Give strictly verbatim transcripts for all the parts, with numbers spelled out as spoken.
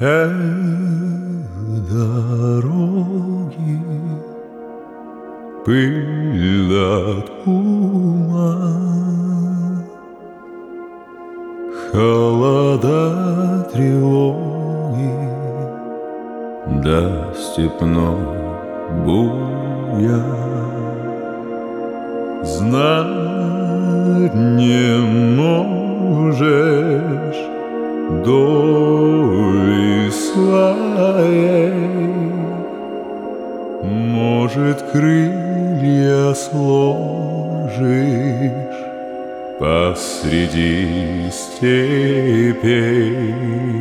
Эх, дороги, пыль да туман, холода, тревоги, да степной буян. Знать не можешь доли своей, может, крылья сложишь посреди степей.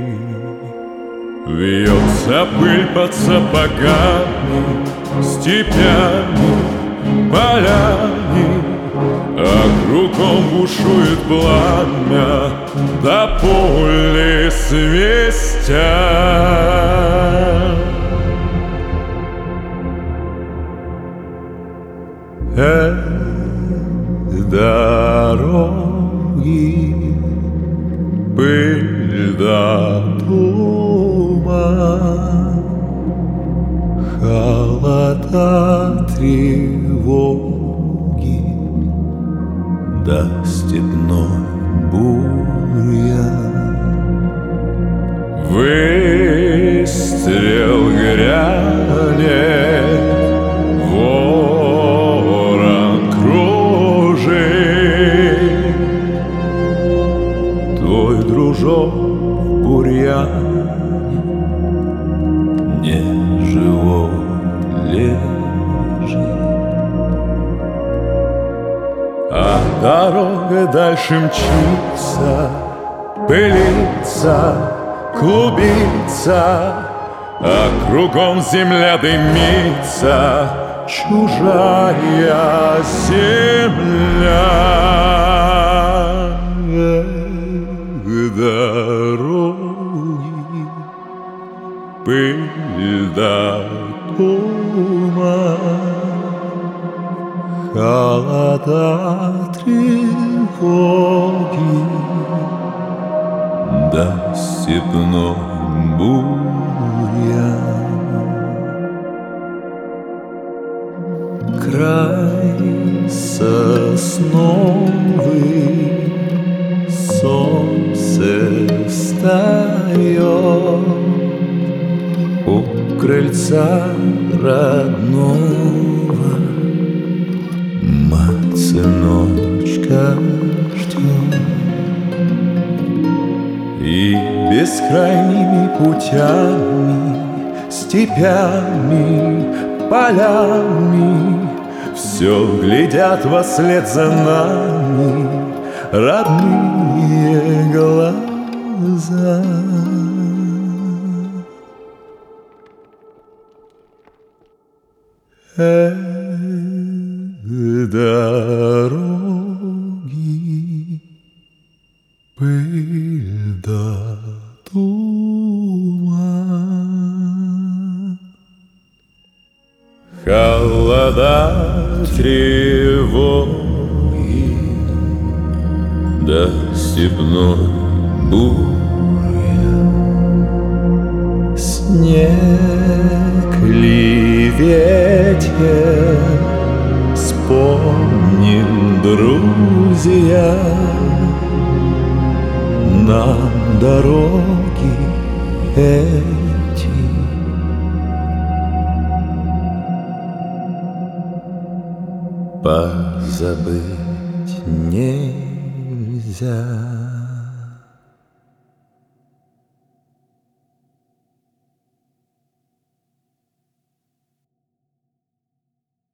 Вьется пыль под сапогами, степями, полями, а кругом бушует пламя, да пули свистят. Эх, дороги, пыль да туман, холода, тревоги, да степной буян. Выстрел грянет, ворон кружит, твой дружок в бурьяне не живой лежит. А дорога дальше мчится, пылится, клубится, а кругом земля дымится, чужая земля. Эх, дороги, пыль да туман, холода, тревоги, да степной буян. Край сосновый, солнце встает у крыльца родного, мать сыночка ждет. И бескрайними путями, степями, полями все глядят вослед за нами родные глаза. Эх, дороги, пыль да туман, холода, тревоги, да степной буян. Снег ли ветер, вспомним, друзья, нам дороги эти. Позабыть нельзя.